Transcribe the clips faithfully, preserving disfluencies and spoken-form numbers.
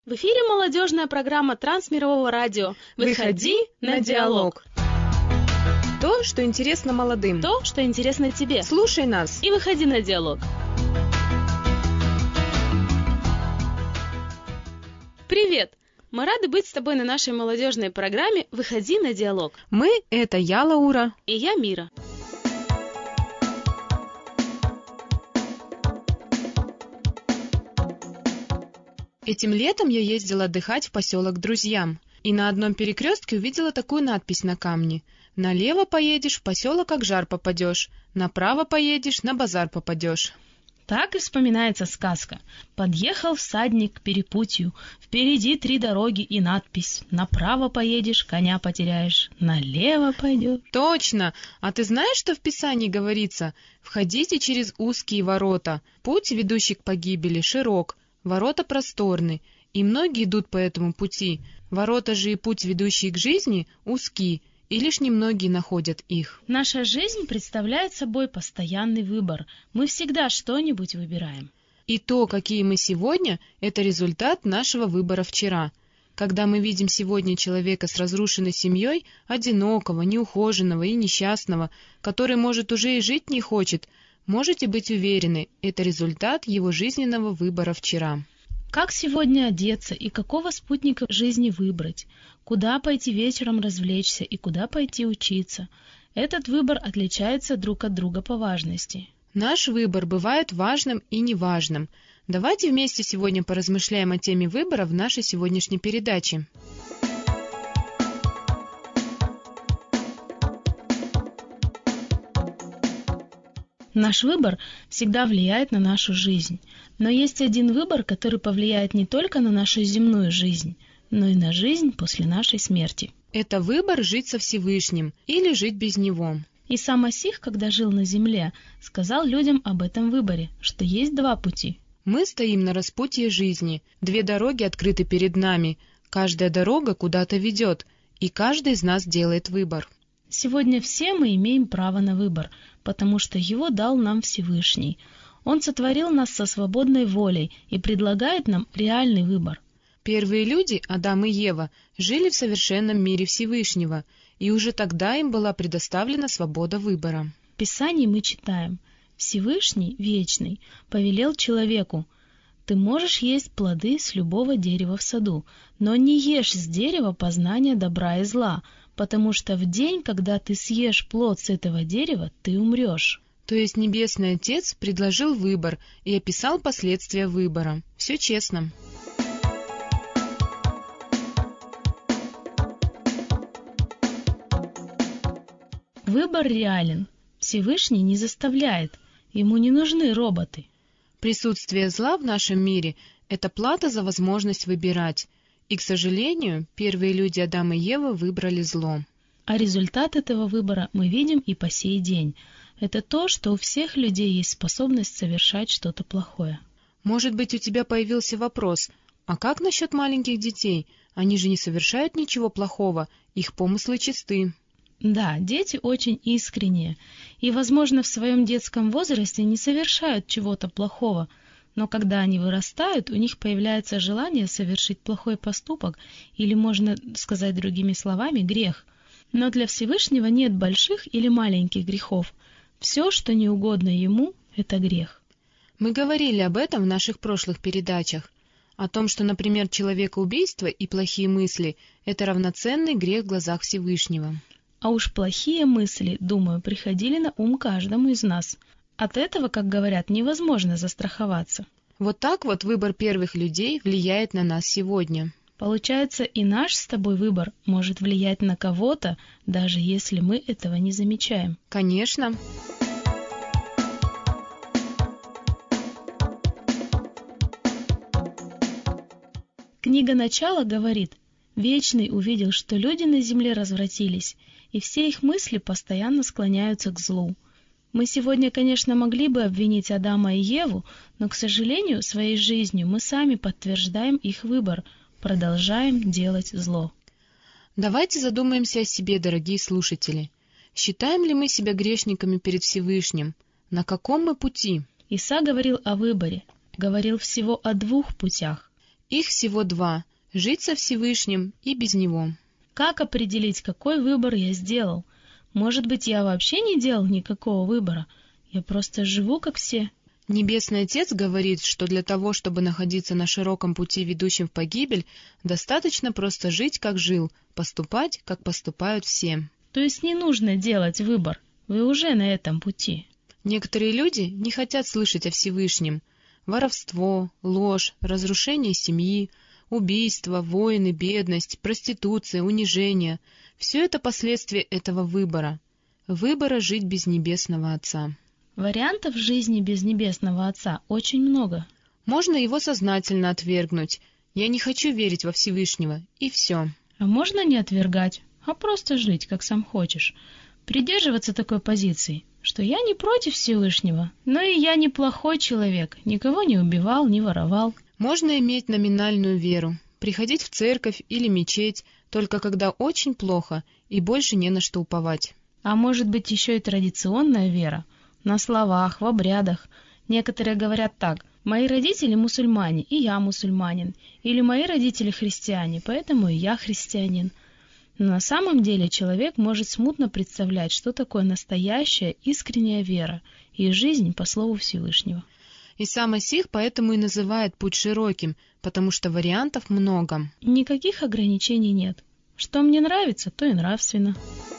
В эфире молодежная программа Трансмирового радио. Выходи на диалог. То, что интересно молодым. То, что интересно тебе. Слушай нас и выходи на диалог. Привет! Мы рады быть с тобой на нашей молодежной программе «Выходи на диалог». Мы — это я, Лаура. И я, Мира. Этим летом я ездила отдыхать в поселок к друзьям, и на одном перекрестке увидела такую надпись на камне: «Налево поедешь, в поселок Акжар попадешь, направо поедешь, на базар попадешь». Так и вспоминается сказка. Подъехал всадник к перепутью, впереди три дороги и надпись: «Направо поедешь, коня потеряешь, налево пойдешь». Точно! А ты знаешь, что в Писании говорится? «Входите через узкие ворота, путь, ведущий к погибели, широк, ворота просторны, и многие идут по этому пути. Ворота же и путь, ведущий к жизни, узки, и лишь немногие находят их». Наша жизнь представляет собой постоянный выбор. Мы всегда что-нибудь выбираем. И то, какие мы сегодня, это результат нашего выбора вчера. Когда мы видим сегодня человека с разрушенной семьей, одинокого, неухоженного и несчастного, который, может, уже и жить не хочет, можете быть уверены, это результат его жизненного выбора вчера. Как сегодня одеться и какого спутника жизни выбрать? Куда пойти вечером развлечься и куда пойти учиться? Этот выбор отличается друг от друга по важности. Наш выбор бывает важным и неважным. Давайте вместе сегодня поразмышляем о теме выбора в нашей сегодняшней передаче. Наш выбор всегда влияет на нашу жизнь. Но есть один выбор, который повлияет не только на нашу земную жизнь, но и на жизнь после нашей смерти. Это выбор жить со Всевышним или жить без Него. И сам Масих, когда жил на земле, сказал людям об этом выборе, что есть два пути. Мы стоим на распутье жизни, две дороги открыты перед нами, каждая дорога куда-то ведет, и каждый из нас делает выбор. Сегодня все мы имеем право на выбор, потому что его дал нам Всевышний. Он сотворил нас со свободной волей и предлагает нам реальный выбор. Первые люди, Адам и Ева, жили в совершенном мире Всевышнего, и уже тогда им была предоставлена свобода выбора. В Писании мы читаем: «Всевышний, вечный, повелел человеку: ты можешь есть плоды с любого дерева в саду, но не ешь с дерева познания добра и зла, потому что в день, когда ты съешь плод с этого дерева, ты умрешь». То есть Небесный Отец предложил выбор и описал последствия выбора. Все честно. Выбор реален. Всевышний не заставляет. Ему не нужны роботы. Присутствие зла в нашем мире – это плата за возможность выбирать. И, к сожалению, первые люди Адам и Ева выбрали зло. А результат этого выбора мы видим и по сей день. Это то, что у всех людей есть способность совершать что-то плохое. Может быть, у тебя появился вопрос: а как насчет маленьких детей? Они же не совершают ничего плохого, их помыслы чисты. Да, дети очень искренние и, возможно, в своем детском возрасте не совершают чего-то плохого, но когда они вырастают, у них появляется желание совершить плохой поступок, или, можно сказать другими словами, грех. Но для Всевышнего нет больших или маленьких грехов. Все, что не угодно Ему, это грех. Мы говорили об этом в наших прошлых передачах. О том, что, например, человекоубийство и плохие мысли – это равноценный грех в глазах Всевышнего. А уж плохие мысли, думаю, приходили на ум каждому из нас. От этого, как говорят, невозможно застраховаться. Вот так вот выбор первых людей влияет на нас сегодня. Получается, и наш с тобой выбор может влиять на кого-то, даже если мы этого не замечаем. Конечно. Книга «Начало» говорит: «Вечный увидел, что люди на земле развратились, и все их мысли постоянно склоняются к злу». Мы сегодня, конечно, могли бы обвинить Адама и Еву, но, к сожалению, своей жизнью мы сами подтверждаем их выбор, продолжаем делать зло. Давайте задумаемся о себе, дорогие слушатели. Считаем ли мы себя грешниками перед Всевышним? На каком мы пути? Иса говорил о выборе, говорил всего о двух путях. Их всего два — жить со Всевышним и без Него. Как определить, какой выбор я сделал? Может быть, я вообще не делал никакого выбора? Я просто живу, как все. Небесный Отец говорит, что для того, чтобы находиться на широком пути, ведущем в погибель, достаточно просто жить, как жил, поступать, как поступают все. То есть не нужно делать выбор, вы уже на этом пути. Некоторые люди не хотят слышать о Всевышнем. Воровство, ложь, разрушение семьи, убийство, войны, бедность, проституция, унижение — все это последствия этого выбора. Выбора жить без Небесного Отца. Вариантов жизни без Небесного Отца очень много. Можно его сознательно отвергнуть. Я не хочу верить во Всевышнего, и все. А можно не отвергать, а просто жить, как сам хочешь. Придерживаться такой позиции, что я не против Всевышнего, но и я не плохой человек, никого не убивал, не воровал. Можно иметь номинальную веру, приходить в церковь или мечеть, только когда очень плохо и больше не на что уповать. А может быть еще и традиционная вера, на словах, в обрядах. Некоторые говорят так: мои родители мусульмане, и я мусульманин, или мои родители христиане, поэтому и я христианин. Но на самом деле человек может смутно представлять, что такое настоящая искренняя вера и жизнь по слову Всевышнего. И сам Масих поэтому и называет путь широким, потому что вариантов много. Никаких ограничений нет. Что мне нравится, то и нравственно.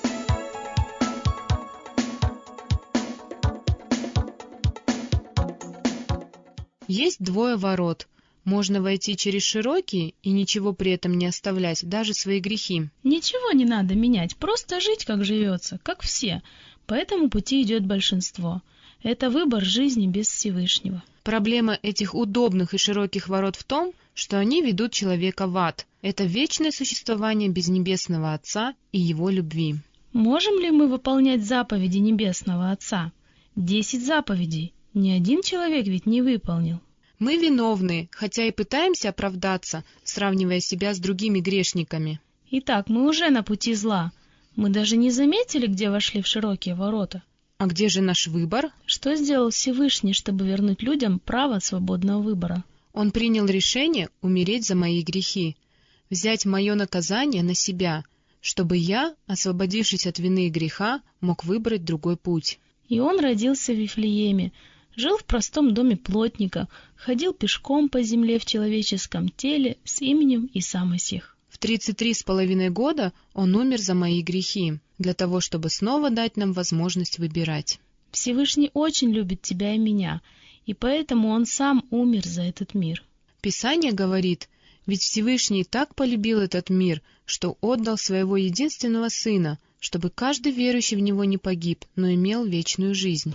Есть двое ворот. Можно войти через широкие и ничего при этом не оставлять, даже свои грехи. Ничего не надо менять, просто жить, как живется, как все. По этому пути идет большинство. Это выбор жизни без Всевышнего. Проблема этих удобных и широких ворот в том, что они ведут человека в ад. Это вечное существование без Небесного Отца и Его любви. Можем ли мы выполнять заповеди Небесного Отца? Десять заповедей. Ни один человек ведь не выполнил. Мы виновны, хотя и пытаемся оправдаться, сравнивая себя с другими грешниками. Итак, мы уже на пути зла. Мы даже не заметили, где вошли в широкие ворота. А где же наш выбор? Что сделал Всевышний, чтобы вернуть людям право свободного выбора? Он принял решение умереть за мои грехи, взять мое наказание на себя, чтобы я, освободившись от вины и греха, мог выбрать другой путь. И он родился в Вифлееме, жил в простом доме плотника, ходил пешком по земле в человеческом теле с именем Иса Масих. В тридцать три с половиной года он умер за мои грехи, для того, чтобы снова дать нам возможность выбирать. Всевышний очень любит тебя и меня, и поэтому он сам умер за этот мир. Писание говорит: ведь Всевышний так полюбил этот мир, что отдал своего единственного Сына, чтобы каждый верующий в Него не погиб, но имел вечную жизнь.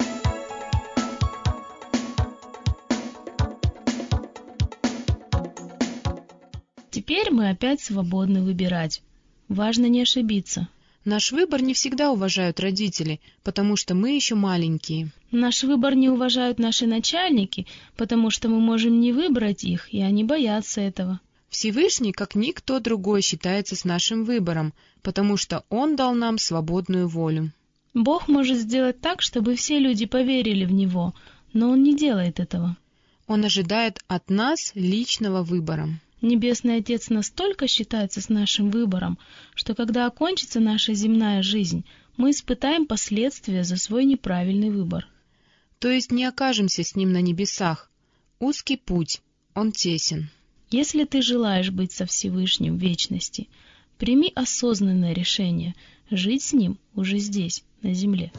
Теперь мы опять свободны выбирать. Важно не ошибиться. Наш выбор не всегда уважают родители, потому что мы еще маленькие. Наш выбор не уважают наши начальники, потому что мы можем не выбрать их, и они боятся этого. Всевышний, как никто другой, считается с нашим выбором, потому что Он дал нам свободную волю. Бог может сделать так, чтобы все люди поверили в Него, но Он не делает этого. Он ожидает от нас личного выбора. Небесный Отец настолько считается с нашим выбором, что когда окончится наша земная жизнь, мы испытаем последствия за свой неправильный выбор. То есть не окажемся с Ним на небесах. Узкий путь, он тесен. Если ты желаешь быть со Всевышним в вечности, прими осознанное решение жить с Ним уже здесь, на земле.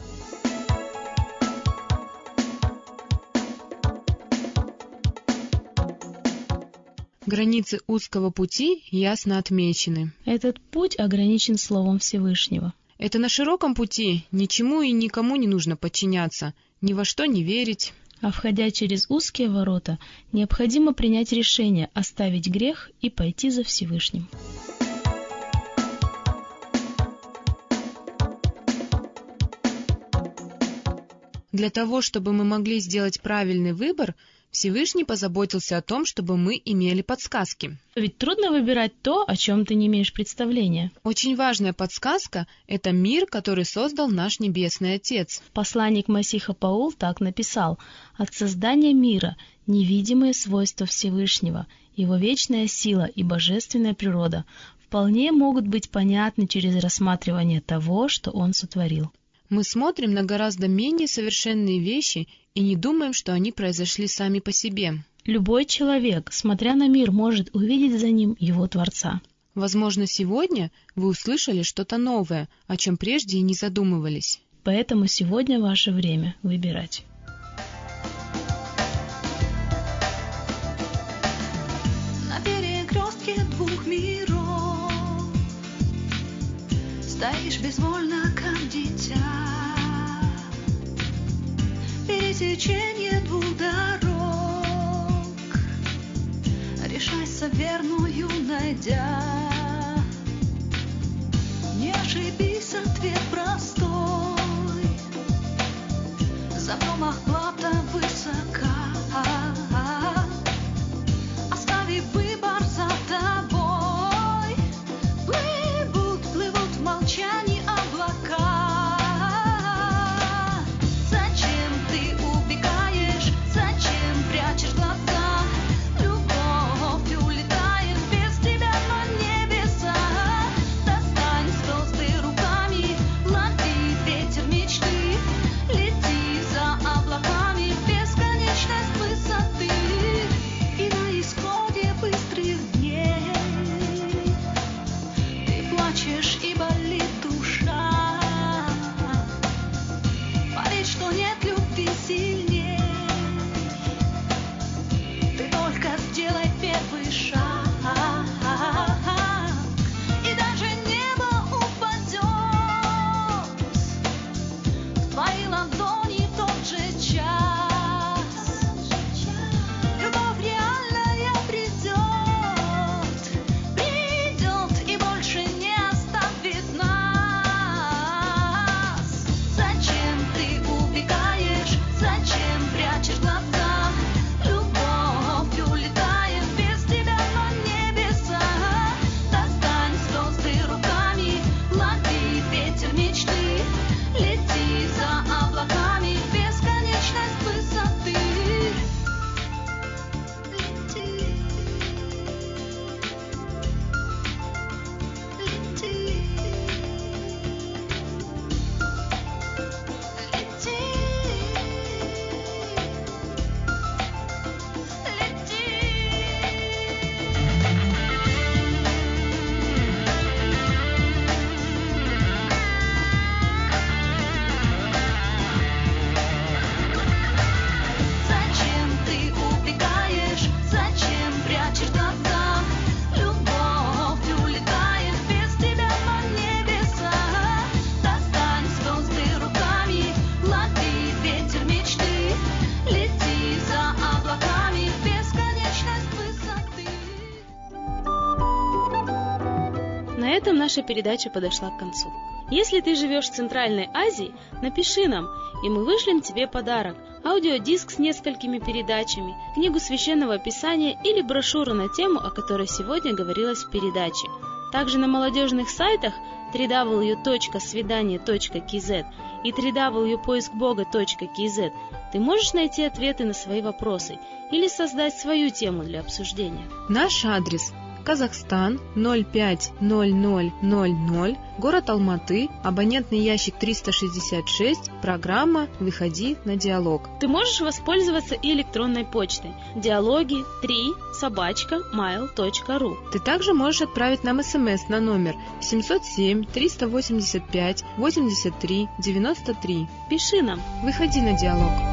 Границы узкого пути ясно отмечены. Этот путь ограничен Словом Всевышнего. Это на широком пути ничему и никому не нужно подчиняться, ни во что не верить. А входя через узкие ворота, необходимо принять решение оставить грех и пойти за Всевышним. Для того, чтобы мы могли сделать правильный выбор, Всевышний позаботился о том, чтобы мы имели подсказки. Ведь трудно выбирать то, о чем ты не имеешь представления. Очень важная подсказка – это мир, который создал наш Небесный Отец. Посланник Масиха Паул так написал: «От создания мира невидимые свойства Всевышнего, Его вечная сила и божественная природа вполне могут быть понятны через рассматривание того, что Он сотворил». Мы смотрим на гораздо менее совершенные вещи и не думаем, что они произошли сами по себе. Любой человек, смотря на мир, может увидеть за ним его Творца. Возможно, сегодня вы услышали что-то новое, о чем прежде и не задумывались. Поэтому сегодня ваше время выбирать. На перекрестке двух миров стоишь безвольно, как дитя. Пересечение двух дорог, решайся, верную найдя. Не ошибись, ответ простой, за промах плата высока. Остави выбор за тобой, плывут, плывут в молчании облака. На этом наша передача подошла к концу. Если ты живешь в Центральной Азии, напиши нам, и мы вышлем тебе подарок – аудиодиск с несколькими передачами, книгу Священного Писания или брошюру на тему, о которой сегодня говорилось в передаче. Также на молодежных сайтах дабл ю дабл ю дабл ю точка свидание точка кей зет и дабл ю дабл ю дабл ю точка поиск бога точка кей зет ты можешь найти ответы на свои вопросы или создать свою тему для обсуждения. Наш адрес: Казахстан, ноль пять ноль ноль ноль ноль, город Алматы, абонентный ящик триста шестьдесят шесть, программа «Выходи на диалог». Ты можешь воспользоваться и электронной почтой диалоги три собака mail точка ру. Ты также можешь отправить нам смс на номер семь ноль семь триста восемьдесят пять восемьдесят три девяносто три. Пиши нам. Выходи на диалог.